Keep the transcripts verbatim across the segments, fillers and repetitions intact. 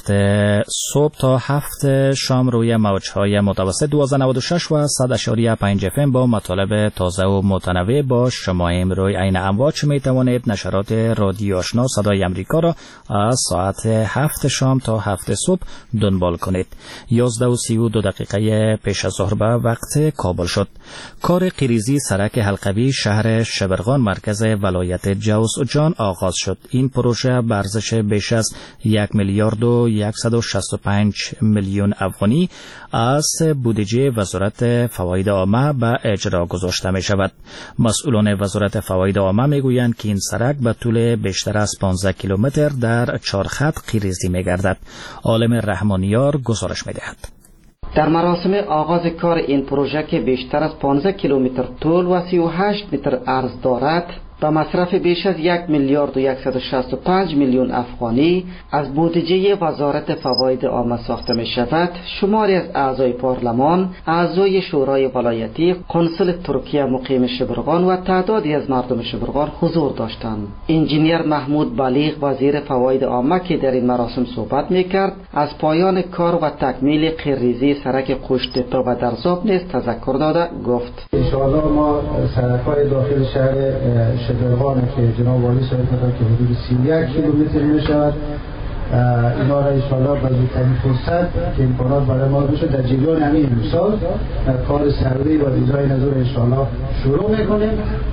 هفت صبح تا هفت شام روی موجهای متوسط دوازده نود و شش و صد اشاری پنج اف ام با مطالب تازه و متنوع با شما روی این امواج می توانید نشرات رادیو آشنا صدای امریکا را از ساعت هفت شام تا هفت صبح دنبال کنید. یازده و سی و دو دقیقه پیش از ظهر به وقت کابل شد. کار قیریزی سرک حلقوی شهر شبرغان مرکز ولایت جوزجان آغاز شد. این پروژه به ارزش بیش از یک میلیارد و صد و شصت و پنج میلیون افغانی از بودجه وزارت فواید عامه به اجرا گذاشته می شود. مسئولان وزارت فواید عامه می گویند که این سرک به طول بیشتر از پانزده کیلومتر در چهار خط قیریزی می گردد. عالم رحمانیار گزارش می دهد. در مراسم آغاز کار این پروژه که بیشتر از پانزده کیلومتر طول و سی و هشت متر عرض دارد، با مصرف بیش از یک میلیارد و صد و شصت و پنج میلیون افغانی از بودجه وزارت فواید عامه ساخته می شود، شماری از اعضای پارلمان، اعضای شورای ولایتی، قنصل ترکیه مقیم شبرغان و تعدادی از مردم شبرغان حضور داشتند. انجینیر محمود بلیغ وزیر فواید عامه که در این مراسم صحبت می کرد، از پایان کار و تکمیل قیریزی سرک قوشتپه و درزاب نیز تذکر داده گفت: ان شاء الله ما سرک‌های داخل شهر شبرغان که جناب والی صاحب گفت که حدود سی و یک کیلومتر میشود، اینا را ان شاء الله به زودترین فرصت که امکانات برای ما بشه در جریان همین امسال کار سروی و دیزاین از ان شاء الله شروع میکنیم.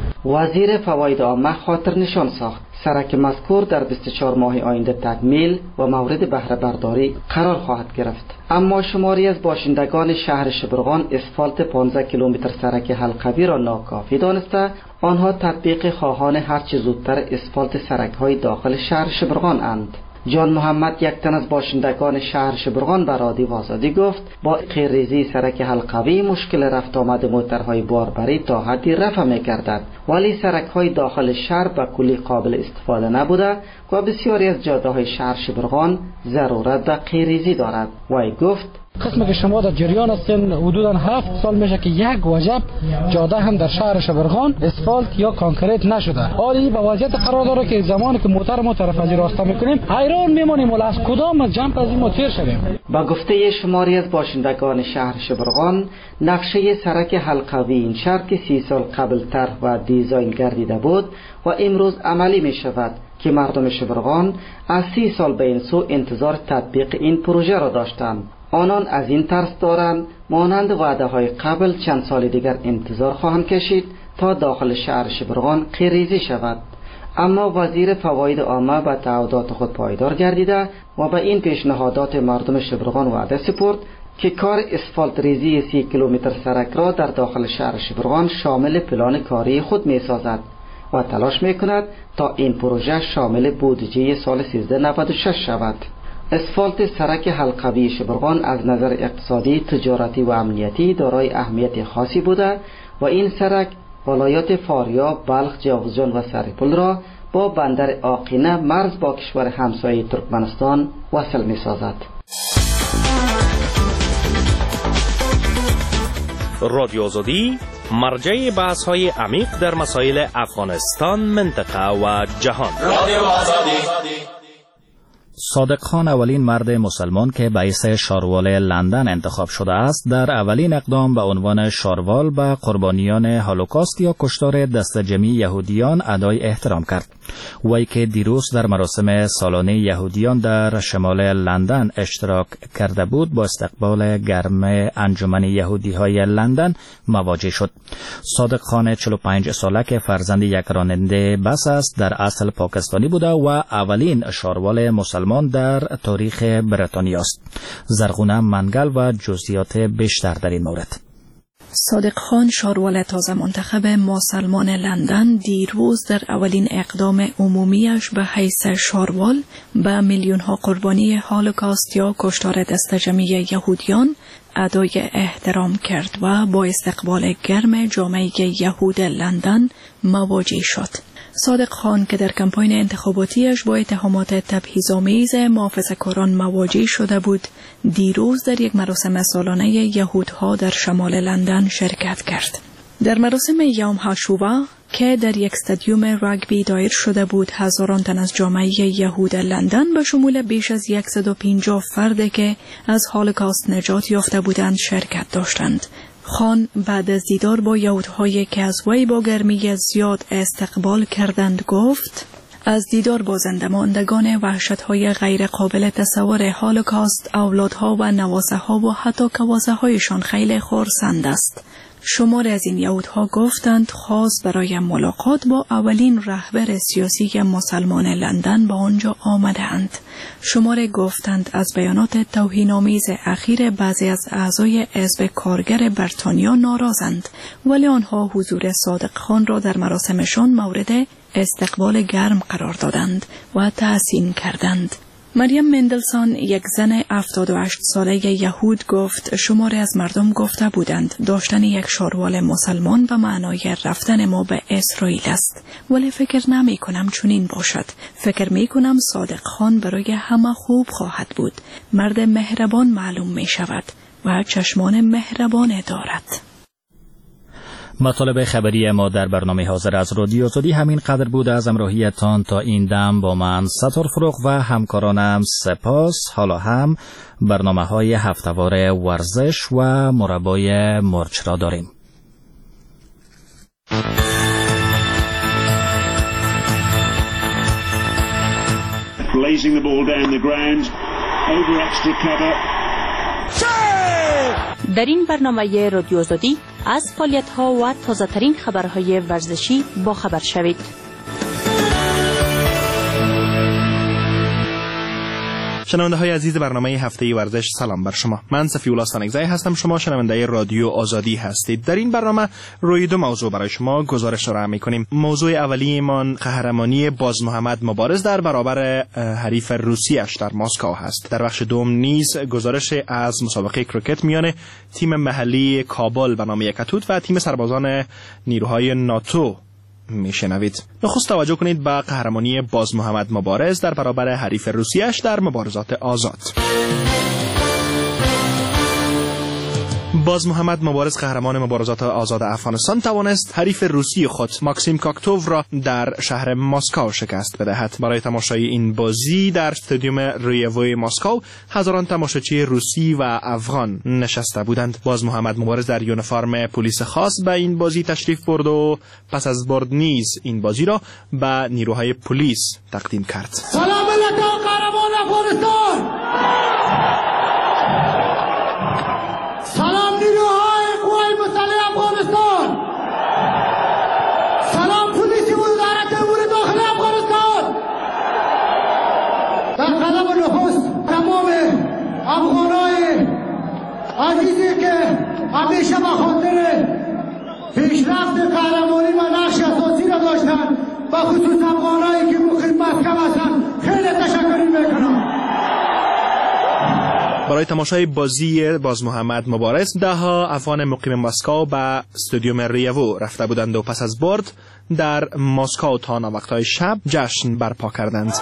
وزیر فواید عامه خاطر نشان ساخت سرک مذکور در بیست و چهار ماه آینده تکمیل و مورد بهره برداری قرار خواهد گرفت. اما شماری از باشندگان شهر شبرغان اسفالت پانزده کیلومتر سرک حلقوی را ناکافی دانسته، آنها تطبیق خواهان هرچه زودتر اسفالت سرک‌های داخل شهر شبرغان اند. جان محمد، یک تن از باشندگان شهر شبرغان، به رادیو آزادی گفت با قیریزی سرک حلقوی مشکل رفت آمد موترهای باربری تا حدی رفع می‌گردد، ولی سرک‌های داخل شهر به کلی قابل استفاده نبوده و بسیاری از جاده‌های شهر شبرغان ضرورت به قیریزی دارد. وی گفت: قسمی که شما در جریان هستین حدوداً هفت سال میشه که یک وجب جاده هم در شهر شبرغان اسفالت یا کانکریت نشده. حالی به وضعیت قرار داره که زمانی که موتر ما طرف از راسته میکنیم حیران میمونیم ولی از کدام از جنب از این ما تیر شویم. با گفته شماری از باشندگان شهر شبرغان، نقشه سرک حلقوی این شهر که سی سال قبل طرح و دیزاین گردیده بود و امروز عملی می شود که مردم شبرغان از سی سال به این سو انتظار تطبیق این پروژه را داشتند. آنان از این ترس دارند مانند وعده های قبل چند سال دیگر انتظار خواهند کشید تا داخل شهر شبرغان قیریزی شود. اما وزیر فواید عامه به تعهدات خود پایدار گردیده و به این پیشنهادات مردم شبرغان وعده سپرد که کار اسفالت ریزی سی کیلومتر سرک را در داخل شهر شبرغان شامل پلان کاری خود می سازد و تلاش می کند تا این پروژه شامل بودجه سال سیزده نود و شش شود. اسفالت سرک حلقوی شبرغان از نظر اقتصادی، تجارتی و امنیتی دارای اهمیت خاصی بوده و این سرک ولایات فاریاب، بلخ، جوزجان و سرپل را با بندر آقینه مرز با کشور همسایه ترکمنستان وصل می سازد. رادیو آزادی مرجع بحث های عمیق در مسائل افغانستان، منطقه و جهان. رادیو آزادی. صادق خان اولین مرد مسلمان که باعث شاروال لندن انتخاب شده است، در اولین اقدام به عنوان شاروال به قربانیان هولوکاست یا کشتار دست جمعی یهودیان ادای احترام کرد. وی که دیروز در مراسم سالانه یهودیان در شمال لندن اشتراک کرده بود، با استقبال گرم انجمن یهودی های لندن مواجه شد. صادق خان چهل و پنج ساله که فرزند یک راننده بس است، در اصل پاکستانی بوده و اولین شاروال مسلمان در تاریخ بریتانیا است. زرغونه منگل و جزئیات بیشتر در این مورد. صادق خان شاروال تازه منتخب مسلمان لندن دیروز در اولین اقدام عمومیش به حیث شاروال به میلیون ها قربانی هولوکاست یا کشتار دست جمعی یهودیان ادای احترام کرد و با استقبال گرم جامعه یهود لندن مواجه شد. صادق خان که در کمپاین انتخاباتیش با اتهامات تبعیض‌آمیز محافظه‌کاران مواجه شده بود، دیروز در یک مراسم سالانه یهودها در شمال لندن شرکت کرد. در مراسم یوم هاشووا که در یک استادیوم راگبی دایر شده بود، هزاران تن از جامعه یهود لندن به شمول بیش از صد و پنجاه فرد که از هولوکاست نجات یافته بودند شرکت داشتند. خان بعد از دیدار با یهودهایی که از وی با گرمی زیاد استقبال کردند گفت: از دیدار با زنده ماندگان وحشت‌های غیر قابل تصور هولوکاست، اولادها و نواسه‌ها و حتی کواسه‌هایشان خیلی خرسند است. شمار از این یهودها گفتند خواست برای ملاقات با اولین رهبر سیاسی مسلمان لندن با آنجا آمدند. شمار گفتند از بیانات توهین‌آمیز اخیر بعضی از اعضای حزب کارگر بریتانیا ناراضند، ولی آنها حضور صادق خان را در مراسمشان مورد استقبال گرم قرار دادند و تحسین کردند. مریم مندلسون، یک زن هفتاد و هشت ساله یهود، گفت شماری از مردم گفته بودند داشتن یک شاروال مسلمان به معنای رفتن ما به اسرائیل است، ولی فکر نمی کنم چنین باشد. فکر می کنم صادق خان برای همه خوب خواهد بود. مرد مهربان معلوم می شود و چشمان مهربان دارد. مطالب خبری ما در برنامه حاضر از رادیو آزادی همین قدر بود. از همراهیتان تا این دم با من ستار فروغ و همکارانم سپاس. حالا هم برنامه های هفته‌وار ورزش و مربای مرچ را داریم. Blazing the ball down the ground over extra cover. در این برنامه رادیو آزادی از فعالیت‌ها و تازه‌ترین خبرهای ورزشی با خبر شوید. شنونده های عزیز برنامه هفته ورزش، سلام بر شما. من صفی‌الله سنگزی هستم. شما شنونده رادیو آزادی هستید. در این برنامه روی دو موضوع برای شما گزارش را می‌کنیم. موضوع اولیمان قهرمانی باز محمد مبارز در برابر حریف روسیه‌اش در مسکو هست. در بخش دوم نیز گزارش از مسابقه کریکت میان تیم محلی کابل به نام یکتوت و تیم سربازان نیروهای ناتو میشنوید. نخست توجه کنید به قهرمانی باز محمد مبارز در برابر حریف روسیه‌اش در مبارزات آزاد. باز محمد مبارز قهرمان مبارزات آزاد افغانستان توانست حریف روسی خود ماکسیم کاکتوف را در شهر مسکو شکست بدهد. برای تماشای این بازی در استادیوم ریووی مسکو هزاران تماشاچی روسی و افغان نشسته بودند. باز محمد مبارز در یونیفرم پلیس خاص به این بازی تشریف برد و پس از برد نیز این بازی را به نیروهای پلیس تقدیم کرد. سلام علیکم قهرمان افغانستان. سلام نیروهای قوای مسلح افغانستان. سلام پلیس وزارت امور داخلی افغانستان. در قدم نخست تمام افغانای عزیزی که همیشه به خاطر پیشرفت قهرمانی و نقش اساسی را داشتن، به خصوص افغانایی که مقیم مسکو هستند، خیلی تشکر میکنم. برای تماشای بازی باز محمد مبارز ده ها افغان مقیم مسکو به استادیوم ریوو رفته بودند و پس از برد در مسکو تا وقتهای شب جشن برپا کردند.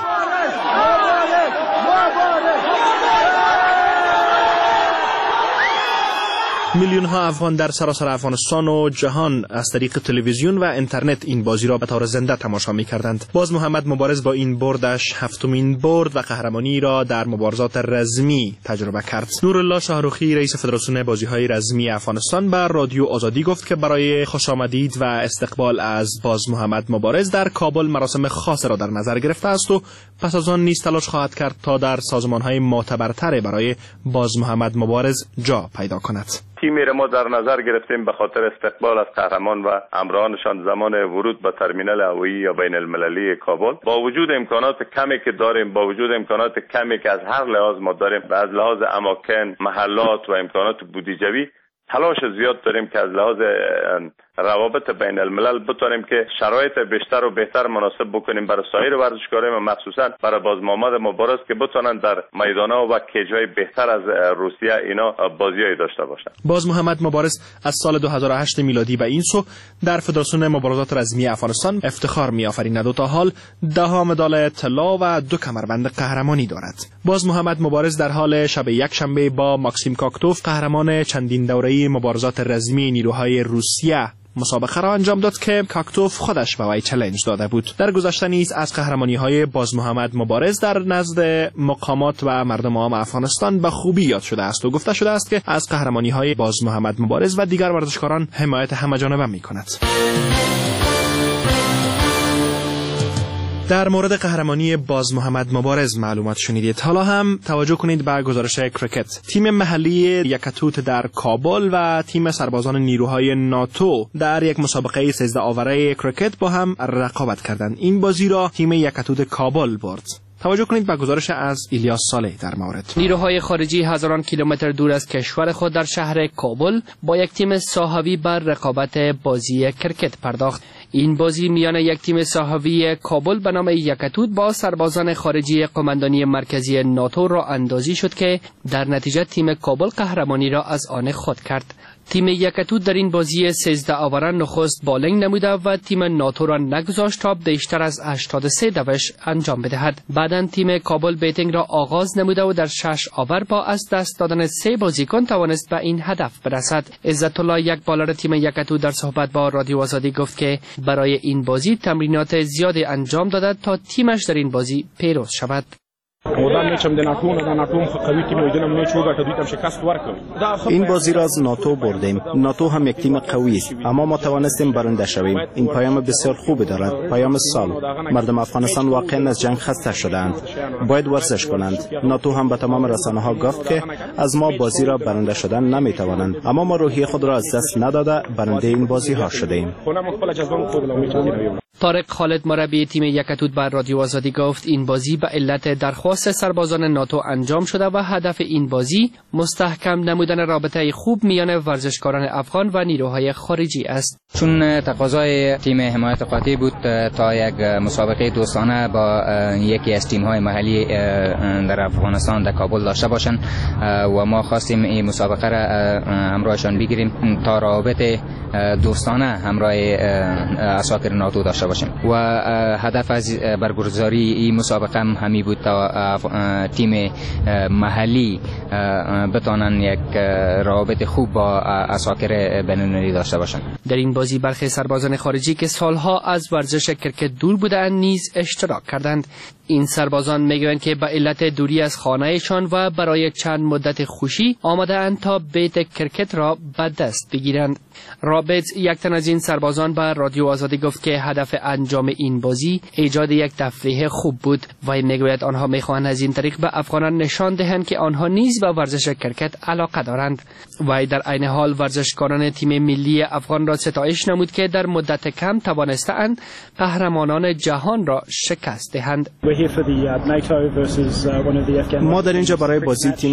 میلیون ها افغان در سراسر افغانستان و جهان از طریق تلویزیون و اینترنت این بازی را به طور زنده تماشا می کردند. باز محمد مبارز با این بردش هفتمین برد و قهرمانی را در مبارزات رزمی تجربه کرد. نورالله شاهرخی رئیس فدراسیون بازی های رزمی افغانستان به رادیو آزادی گفت که برای خوشامدید و استقبال از باز محمد مبارز در کابل مراسم خاص را در نظر گرفته است و پس از آن نیز تلاش خواهد کرد تا در سازمان های معتبرتر برای باز محمد مبارز جا پیدا کند. تیمی را ما در نظر گرفتیم به خاطر استقبال از قهرمان و همراهانشان زمان ورود به ترمینال هوایی یا بین المللی کابل. با وجود امکانات کمی که داریم، با وجود امکانات کمی که از هر لحاظ ما داریم، از لحاظ اماکن، محلات و امکانات بودجوی، تلاش زیاد داریم که از لحاظ روابط بین الملل بتونیم که شرایط بیشتر و بهتر مناسب بکنیم برای سایر ورزشکاران و مخصوصا برای باز محمد مبارز که بتونن در میدان‌ها و کیج‌های بهتر از روسیه اینا بازیایی داشته باشند. باز محمد مبارز از سال دو هزار و هشت میلادی به این سو در فدراسیون مبارزات رزمی افغانستان افتخار می‌آفریند و تا حال ده ها مدال طلا و دو کمربند قهرمانی دارد. باز محمد مبارز در حال شب یک شنبه با ماکسیم کاکتوف قهرمان چندین دوره‌ای مبارزات رزمی نیروهای روسیه مسابقه را انجام داد که کاکتوف خودش به وی چالش داده بود. در گذشته نیز از قهرمانی‌های باز محمد مبارز در نزد مقامات و مردم عام افغانستان به خوبی یاد شده است و گفته شده است که از قهرمانی‌های باز محمد مبارز و دیگر ورزشکاران حمایت همه‌جانبه می‌کند. در مورد قهرمانی باز محمد مبارز معلومات شنیدید. حالا هم توجه کنید به گزارش کرکت. تیم محلی یکتوت در کابل و تیم سربازان نیروهای ناتو در یک مسابقه سیزده آوره کرکت با هم رقابت کردند. این بازی را تیم یکتوت کابل برد. توجه کنید به گزارش از ایلیاس صالح در مورد. نیروهای خارجی هزاران کیلومتر دور از کشور خود در شهر کابل با یک تیم ساحوی بر رقابت بازی کرکت پرداخت. این بازی میان یک تیم ساحوی کابل به نام یکتوت با سربازان خارجی قماندانی مرکزی ناتو را اندازی شد که در نتیجه تیم کابل قهرمانی را از آن خود کرد. تیم یکتوت در این بازی سیزده آوره نخست بالینگ نموده و تیم ناتو را نگذاشت تا بیشتر از هشتاد و سه دوش انجام بدهد. بعداً تیم کابل بیتینگ را آغاز نموده و در شش آور با از دست دادن سه بازیکن توانست به این هدف برسد. عزت الله، یک بالر تیم یکتوت، در صحبت با رادیو آزادی گفت که برای این بازی تمرینات زیادی انجام داده تا تیمش در این بازی پیروز شود. این بازی را از ناتو بردیم. ناتو هم یک تیم قوی است، اما ما توانستیم برنده شویم. این پیام بسیار خوبی دارد، پیام سال. مردم افغانستان واقعا از جنگ خسته شدند، باید ورزش کنند. ناتو هم به تمام رسانه ها گفت که از ما بازی را برنده شدن نمی توانند، اما ما روحیه خود را از دست نداده برنده این بازی ها شدیم. طارق خالد، مربی تیم یکتوت، بر رادیو آزادی گفت این بازی به علت درخواست سربازان ناتو انجام شده و هدف این بازی مستحکم نمودن رابطه خوب میان ورزشکاران افغان و نیروهای خارجی است. چون تقاضای تیم حمایت قاطع بود تا یک مسابقه دوستانه با یکی از تیم‌های محلی در افغانستان در کابل داشته باشند و ما خواستیم این مسابقه را همراهشان بگیریم تا رابطه دوستانه همراه عساکر ناتو داشته باشیم و هدف از برگزاری این مسابقه هم همی بود تا تیم محلی بتانن یک رابطه خوب با عساکر بین‌المللی داشته باشند. در این بازی برخی سربازان خارجی که سالها از ورزش کرکت دور بودند نیز اشتراک کردند. این سربازان میگویند که به علت دوری از خانه‌شان و برای چند مدت خوشی آمده اند تا بیت کرکت را به دست بگیرند. رابط، یک تن از این سربازان، به رادیو آزادی گفت که هدف انجام این بازی ایجاد یک تفریح خوب بود و میگوید آنها میخواهند از این طریق به افغانان نشان دهند که آنها نیز به ورزش کرکت علاقه دارند. و در عین حال ورزشکاران تیم ملی افغان را ستایش نمود که در مدت کم توانستند قهرمانان جهان را شکست دهند. ما در اینجا برای بازی تیم